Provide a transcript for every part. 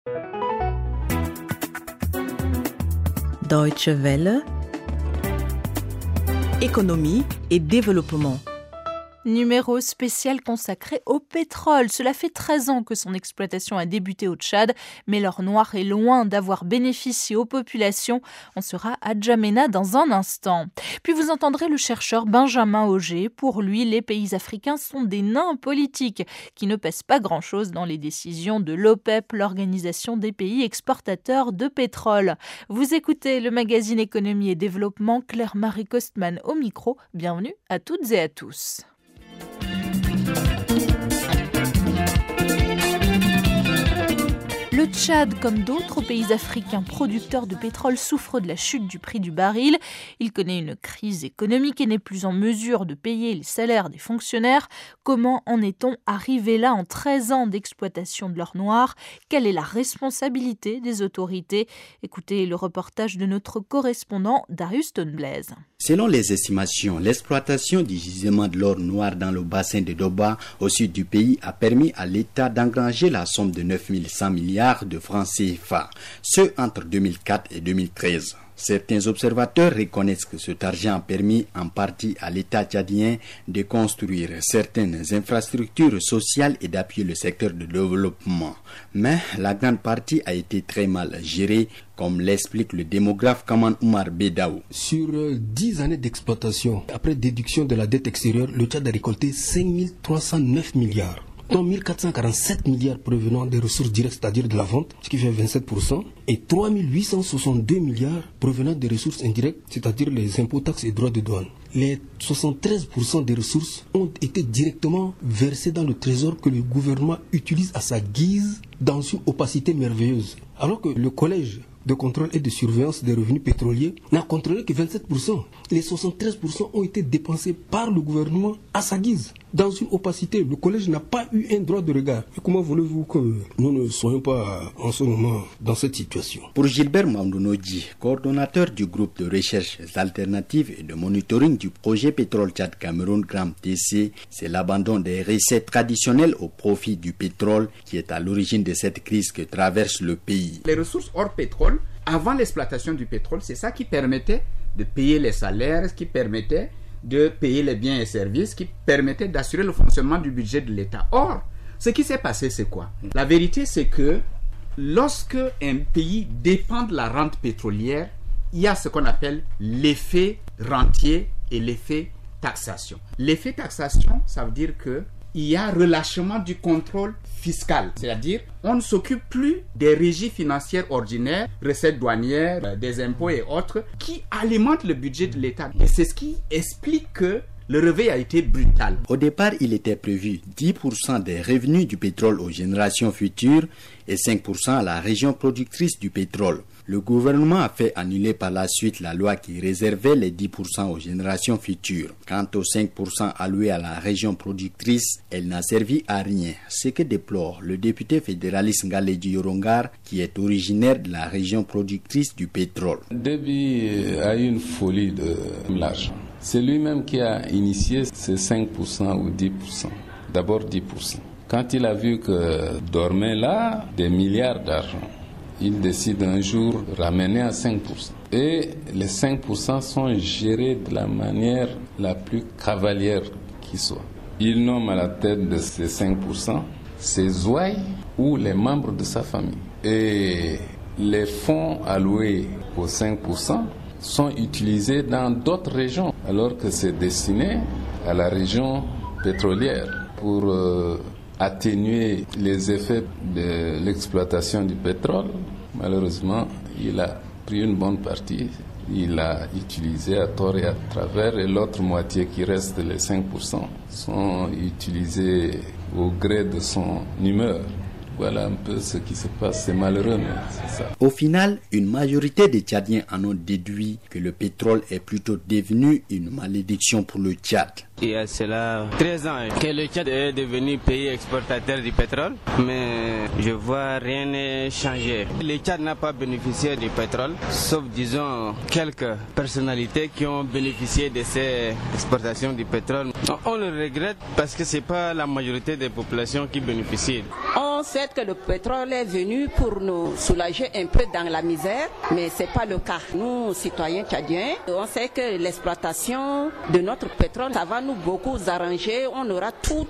Deutsche Welle, économie et développement. Numéro spécial consacré au pétrole. Cela fait 13 ans que son exploitation a débuté au Tchad, mais l'or noir est loin d'avoir bénéficié aux populations. On sera à N'Djamena dans un instant. Puis vous entendrez le chercheur Benjamin Auger. Pour lui, les pays africains sont des nains politiques qui ne pèsent pas grand-chose dans les décisions de l'OPEP, l'Organisation des pays exportateurs de pétrole. Vous écoutez le magazine Économie et Développement, Claire-Marie Kostman au micro. Bienvenue à toutes et à tous. Le Tchad, comme d'autres pays africains producteurs de pétrole, souffre de la chute du prix du baril. Il connaît une crise économique et n'est plus en mesure de payer les salaires des fonctionnaires. Comment en est-on arrivé là en 13 ans d'exploitation de l'or noir ? Quelle est la responsabilité des autorités ? Écoutez le reportage de notre correspondant Darius Tonblaise. Selon les estimations, l'exploitation du gisement de l'or noir dans le bassin de Doba, au sud du pays, a permis à l'État d'engranger la somme de 9 100 milliards de francs CFA, ce entre 2004 et 2013. Certains observateurs reconnaissent que cet argent a permis en partie à l'État tchadien de construire certaines infrastructures sociales et d'appuyer le secteur de développement. Mais la grande partie a été très mal gérée, comme l'explique le démographe Kaman Oumar Bedaou. Sur 10 années d'exploitation, après déduction de la dette extérieure, le Tchad a récolté 5 309 milliards. dont 1447 milliards provenant des ressources directes, c'est-à-dire de la vente, ce qui fait 27%, et 3862 milliards provenant des ressources indirectes, c'est-à-dire les impôts, taxes et droits de douane. Les 73% des ressources ont été directement versées dans le trésor que le gouvernement utilise à sa guise dans une opacité merveilleuse. Alors que le collège de contrôle et de surveillance des revenus pétroliers n'a contrôlé que 27%. Les 73% ont été dépensés par le gouvernement à sa guise, dans une opacité. Le collège n'a pas eu un droit de regard. Et comment voulez-vous que nous ne soyons pas en ce moment dans cette situation ? Pour Gilbert Mamdounoji, coordonnateur du groupe de recherche alternatives et de monitoring du projet Pétrole Tchad Cameroun Gram TC, c'est l'abandon des recettes traditionnelles au profit du pétrole qui est à l'origine de cette crise que traverse le pays. Les ressources hors pétrole, avant l'exploitation du pétrole, c'est ça qui permettait de payer les salaires, qui permettait de payer les biens et services, qui permettait d'assurer le fonctionnement du budget de l'État. Or, ce qui s'est passé, c'est quoi ? La vérité, c'est que lorsque un pays dépend de la rente pétrolière, il y a ce qu'on appelle l'effet rentier et l'effet taxation. L'effet taxation, ça veut dire que il y a relâchement du contrôle fiscal, c'est-à-dire on ne s'occupe plus des régies financières ordinaires, recettes douanières, des impôts et autres, qui alimentent le budget de l'État. Et c'est ce qui explique que le réveil a été brutal. Au départ, il était prévu 10% des revenus du pétrole aux générations futures et 5% à la région productrice du pétrole. Le gouvernement a fait annuler par la suite la loi qui réservait les 10% aux générations futures. Quant aux 5% alloués à la région productrice, elle n'a servi à rien. Ce que déplore le député fédéraliste Ngaledji Yorongar, qui est originaire de la région productrice du pétrole. Déby a eu une folie de l'argent. C'est lui-même qui a initié ces 5% ou 10%. D'abord 10%. Quand il a vu que dormaient là des milliards d'argent, il décide un jour de ramener à 5%. Et les 5% sont gérés de la manière la plus cavalière qui soit. Il nomme à la tête de ces 5% ses ouailles ou les membres de sa famille. Et les fonds alloués aux 5% sont utilisés dans d'autres régions, alors que c'est destiné à la région pétrolière pour atténuer les effets de l'exploitation du pétrole. Malheureusement, il a pris une bonne partie, il l'a utilisé à tort et à travers, et l'autre moitié qui reste, les 5%, sont utilisés au gré de son humeur. Voilà un peu ce qui se passe, c'est malheureux, mais c'est ça. Au final, une majorité des Tchadiens en ont déduit que le pétrole est plutôt devenu une malédiction pour le Tchad. Il y a cela 13 ans que le Tchad est devenu pays exportateur du pétrole, mais je vois rien n'est changé. Le Tchad n'a pas bénéficié du pétrole, sauf disons quelques personnalités qui ont bénéficié de ces exportations du pétrole. On le regrette parce que c'est pas la majorité des populations qui bénéficient. On On sait que le pétrole est venu pour nous soulager un peu dans la misère, mais ce n'est pas le cas. Nous, citoyens tchadiens, on sait que l'exploitation de notre pétrole, ça va nous beaucoup arranger, on aura tout.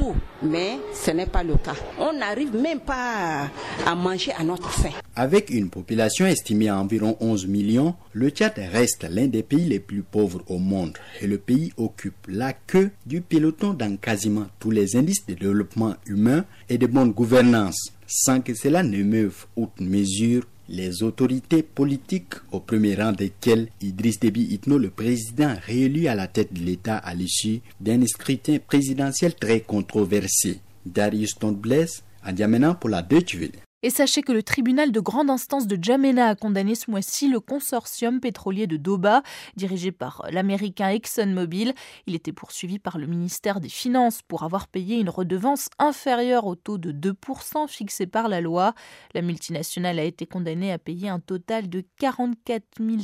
Mais ce n'est pas le cas. On n'arrive même pas à manger à notre faim. Avec une population estimée à environ 11 millions, le Tchad reste l'un des pays les plus pauvres au monde et le pays occupe la queue du peloton dans quasiment tous les indices de développement humain et de bonne gouvernance, sans que cela ne meuve outre mesure les autorités politiques, au premier rang desquelles Idriss Déby Itno, le président réélu à la tête de l'État à l'issue d'un scrutin présidentiel très controversé. Darius Tondblès, à N'Djamena pour la Deutsche Welle. Et sachez que le tribunal de grande instance de N'Djamena a condamné ce mois-ci le consortium pétrolier de Doba, dirigé par l'américain ExxonMobil. Il était poursuivi par le ministère des Finances pour avoir payé une redevance inférieure au taux de 2% fixé par la loi. La multinationale a été condamnée à payer un total de 44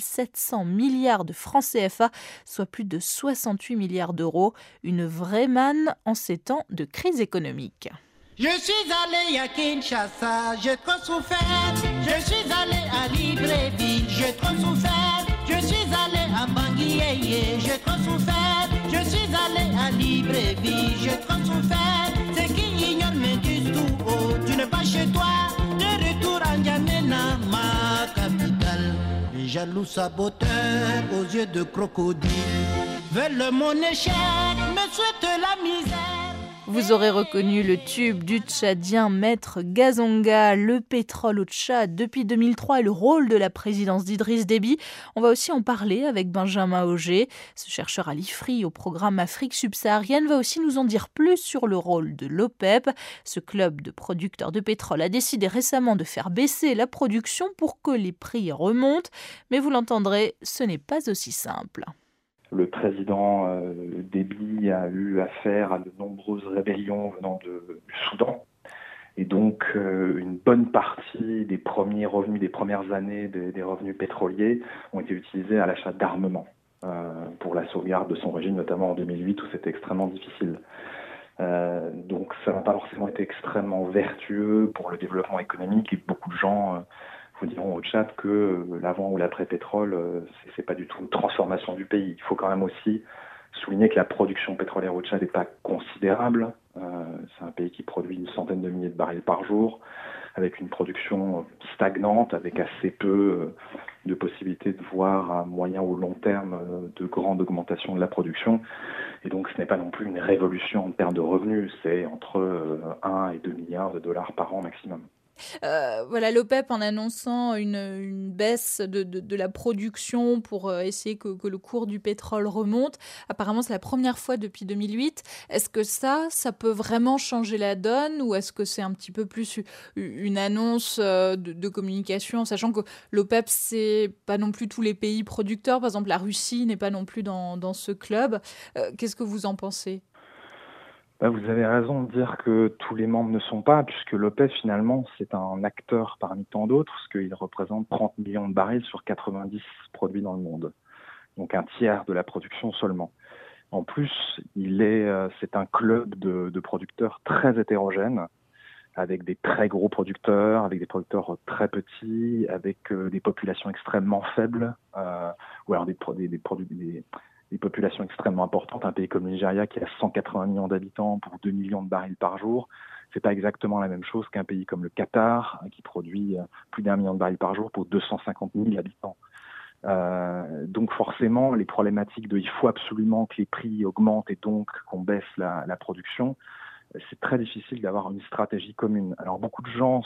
700 milliards de francs CFA, soit plus de 68 milliards d'euros. Une vraie manne en ces temps de crise économique. Je suis allé à Kinshasa, j'ai trop souffert. Je suis allé à Libreville, j'ai trop souffert. Je suis allé à Bangui, j'ai trop souffert. Je suis allé à Libreville, j'ai trop souffert. C'est qui ignore me disent tout haut, tu n'es pas chez toi. De retour à N'Djamena, ma capitale. Les jaloux saboteurs aux yeux de crocodile veulent mon échec, me souhaitent la misère. Vous aurez reconnu le tube du Tchadien Maître Gazonga, le pétrole au Tchad depuis 2003 et le rôle de la présidence d'Idriss Déby. On va aussi en parler avec Benjamin Auger. Ce chercheur à l'IFRI au programme Afrique subsaharienne va aussi nous en dire plus sur le rôle de l'OPEP. Ce club de producteurs de pétrole a décidé récemment de faire baisser la production pour que les prix remontent. Mais vous l'entendrez, ce n'est pas aussi simple. Le président Déby a eu affaire à de nombreuses rébellions venant du Soudan. Et donc, une bonne partie des premiers revenus, des premières années des revenus pétroliers ont été utilisés à l'achat d'armement pour la sauvegarde de son régime, notamment en 2008 où c'était extrêmement difficile. Donc, ça n'a pas forcément été extrêmement vertueux pour le développement économique et beaucoup de gens vous diront au Tchad que l'avant ou l'après-pétrole, c'est pas du tout une transformation du pays. Il faut quand même aussi souligner que la production pétrolière au Tchad n'est pas considérable. C'est un pays qui produit une centaine de milliers de barils par jour, avec une production stagnante, avec assez peu de possibilités de voir à moyen ou long terme de grande augmentation de la production. Et donc ce n'est pas non plus une révolution en termes de revenus, c'est entre 1 et 2 milliards de dollars par an maximum. Voilà, l'OPEP en annonçant une baisse de la production pour essayer que le cours du pétrole remonte. Apparemment, c'est la première fois depuis 2008. Est-ce que ça peut vraiment changer la donne ou est-ce que c'est un petit peu plus une annonce de communication, sachant que l'OPEP, c'est pas non plus tous les pays producteurs. Par exemple, la Russie n'est pas non plus dans ce club. Qu'est-ce que vous en pensez ? Vous avez raison de dire que tous les membres ne sont pas, puisque l'OPEP, finalement, c'est un acteur parmi tant d'autres, parce qu'il représente 30 millions de barils sur 90 produits dans le monde. Donc un tiers de la production seulement. En plus, c'est un club de producteurs très hétérogènes, avec des très gros producteurs, avec des producteurs très petits, avec des populations extrêmement faibles, ou alors des populations extrêmement importantes. Un pays comme le Nigeria qui a 180 millions d'habitants pour 2 millions de barils par jour, c'est pas exactement la même chose qu'un pays comme le Qatar qui produit plus d'1 million de barils par jour pour 250 000 habitants. Donc forcément, les problématiques de il faut absolument que les prix augmentent et donc qu'on baisse la production, c'est très difficile d'avoir une stratégie commune. Alors beaucoup de gens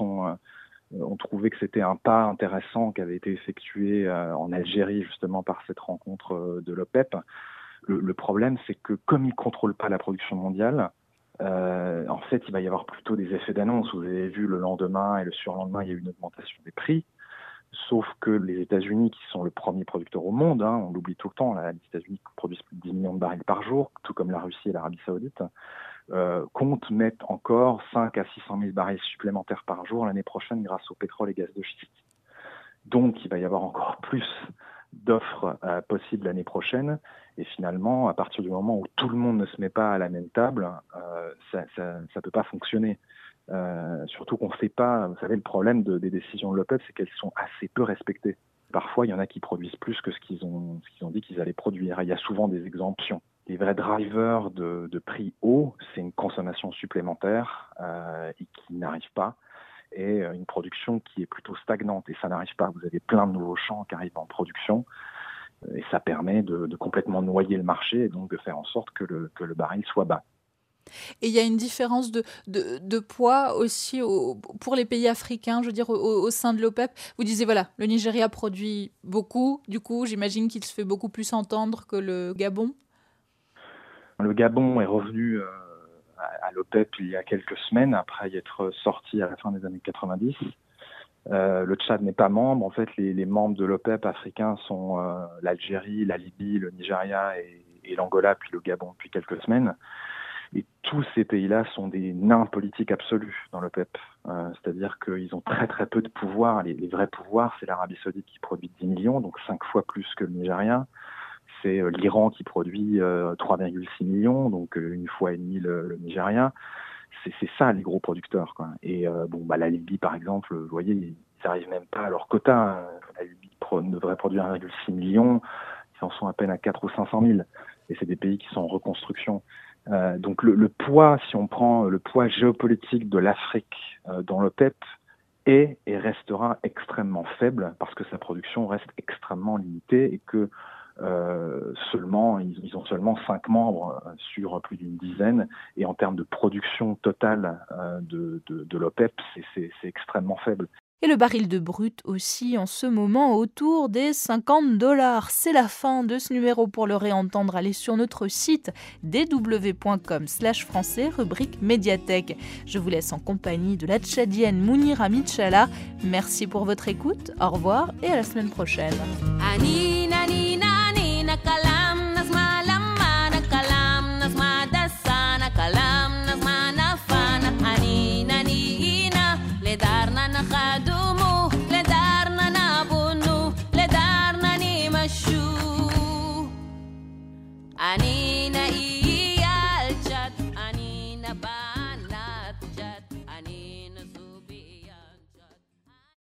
ont trouvé que c'était un pas intéressant qui avait été effectué en Algérie justement par cette rencontre de l'OPEP. Le problème, c'est que comme ils ne contrôlent pas la production mondiale, en fait, il va y avoir plutôt des effets d'annonce. Vous avez vu le lendemain et le surlendemain, il y a eu une augmentation des prix. Sauf que les États-Unis, qui sont le premier producteur au monde, on l'oublie tout le temps, les États-Unis produisent plus de 10 millions de barils par jour, tout comme la Russie et l'Arabie Saoudite, comptent mettre encore 5 à 600 000 barils supplémentaires par jour l'année prochaine grâce au pétrole et gaz de schiste. Donc il va y avoir encore plus d'offres possibles l'année prochaine. Et finalement, à partir du moment où tout le monde ne se met pas à la même table, ça peut pas fonctionner. Surtout qu'on ne sait pas, vous savez, le problème des décisions de l'OPEP, c'est qu'elles sont assez peu respectées. Parfois, il y en a qui produisent plus que ce qu'ils ont dit qu'ils allaient produire. Il y a souvent des exemptions. Les vrais drivers de prix haut, c'est une consommation supplémentaire et qui n'arrive pas, et une production qui est plutôt stagnante, et ça n'arrive pas. Vous avez plein de nouveaux champs qui arrivent en production, et ça permet de complètement noyer le marché, et donc de faire en sorte que le baril soit bas. Et il y a une différence de poids aussi pour les pays africains, je veux dire, au sein de l'OPEP. Vous disiez, voilà, le Nigeria produit beaucoup, du coup, j'imagine qu'il se fait beaucoup plus entendre que le Gabon. Le Gabon est revenu à l'OPEP il y a quelques semaines, après y être sorti à la fin des années 90. Le Tchad n'est pas membre. En fait, les membres de l'OPEP africains sont l'Algérie, la Libye, le Nigeria et l'Angola, puis le Gabon depuis quelques semaines. Et tous ces pays-là sont des nains politiques absolus dans l'OPEP. C'est-à-dire qu'ils ont très très peu de pouvoir. Les vrais pouvoirs, c'est l'Arabie Saoudite qui produit 10 millions, donc 5 fois plus que le Nigeria. C'est l'Iran qui produit 3,6 millions, donc une fois et demie le Nigeria. C'est ça les gros producteurs, quoi. Et la Libye, par exemple, vous voyez, ils n'arrivent même pas à leur quota. La Libye devrait produire 1,6 million, ils en sont à peine à 4 ou 500 000. Et c'est des pays qui sont en reconstruction. Donc le poids, si on prend le poids géopolitique de l'Afrique dans l'OPEP, est et restera extrêmement faible parce que sa production reste extrêmement limitée et que ils ont seulement 5 membres sur plus d'une dizaine, et en termes de production totale de l'OPEP, c'est extrêmement faible. Et le baril de brut aussi en ce moment autour des $50. C'est la fin de ce numéro. Pour le réentendre, allez sur notre site dw.com/français, rubrique médiathèque. Je vous laisse en compagnie de la Tchadienne Mounira Michala. Merci pour votre écoute, au revoir et à la semaine prochaine.